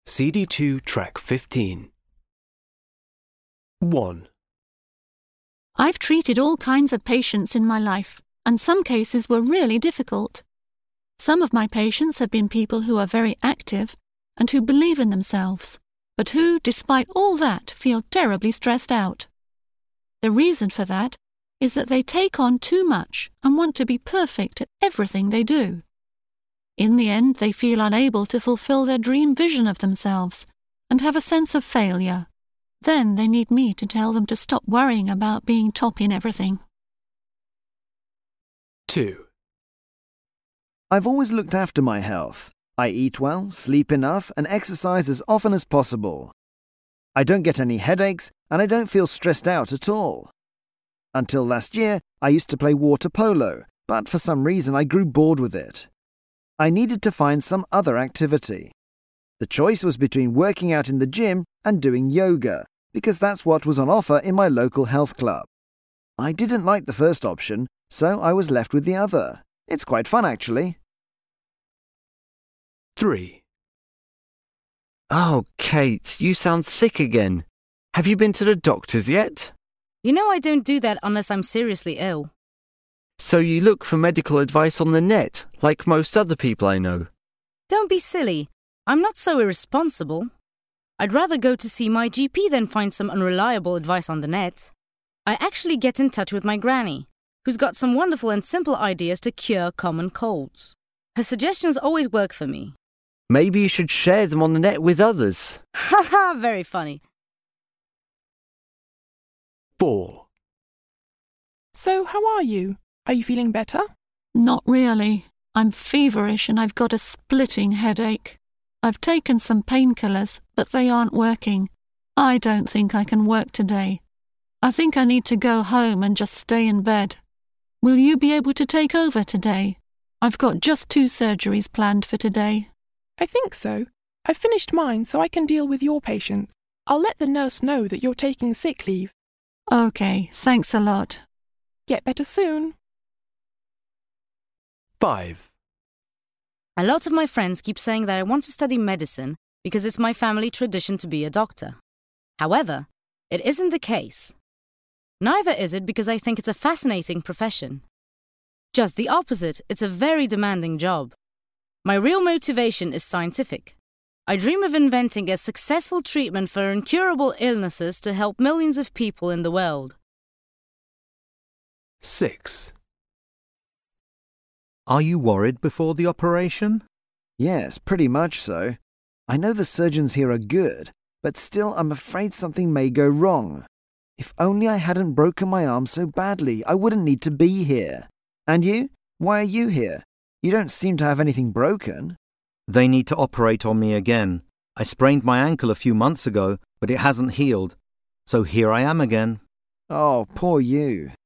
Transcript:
CD2 Track 15. 1. I've treated all kinds of patients in my life, and some cases were really difficult. Some of my patients have been people who are very active and who believe in themselves, but who, despite all that, feel terribly stressed out. The reason for that is that they take on too much and want to be perfect at everything they do. In the end, they feel unable to fulfill their dream vision of themselves and have a sense of failure. Then they need me to tell them to stop worrying about being top in everything. 2. I've always looked after my health. I eat well, sleep enough, and exercise as often as possible. I don't get any headaches, and I don't feel stressed out at all. Until last year, I used to play water polo, but for some reason I grew bored with it. I needed to find some other activity. The choice was between working out in the gym and doing yoga, because that's what was on offer in my local health club. I didn't like the first option, so I was left with the other. It's quite fun, actually. 3. Oh, Kate, you sound sick again. Have you been to the doctors yet? You know I don't do that unless I'm seriously ill. So you look for medical advice on the net, like most other people I know. Don't be silly. I'm not so irresponsible. I'd rather go to see my GP than find some unreliable advice on the net. I actually get in touch with my granny, who's got some wonderful and simple ideas to cure common colds. Her suggestions always work for me. Maybe you should share them on the net with others. Haha, very funny. 4. So, how are you? Are you feeling better? Not really. I'm feverish and I've got a splitting headache. I've taken some painkillers, but they aren't working. I don't think I can work today. I think I need to go home and just stay in bed. Will you be able to take over today? I've got just 2 surgeries planned for today. I think so. I've finished mine so I can deal with your patients. I'll let the nurse know that you're taking sick leave. Okay, thanks a lot. Get better soon. 5. A lot of my friends keep saying that I want to study medicine because it's my family tradition to be a doctor. However, it isn't the case. Neither is it because I think it's a fascinating profession. Just the opposite, it's a very demanding job. My real motivation is scientific. I dream of inventing a successful treatment for incurable illnesses to help millions of people in the world. 6. Are you worried before the operation? Yes, pretty much so. I know the surgeons here are good, but still I'm afraid something may go wrong. If only I hadn't broken my arm so badly, I wouldn't need to be here. And you? Why are you here? You don't seem to have anything broken. They need to operate on me again. I sprained my ankle a few months ago, but it hasn't healed. So here I am again. Oh, poor you.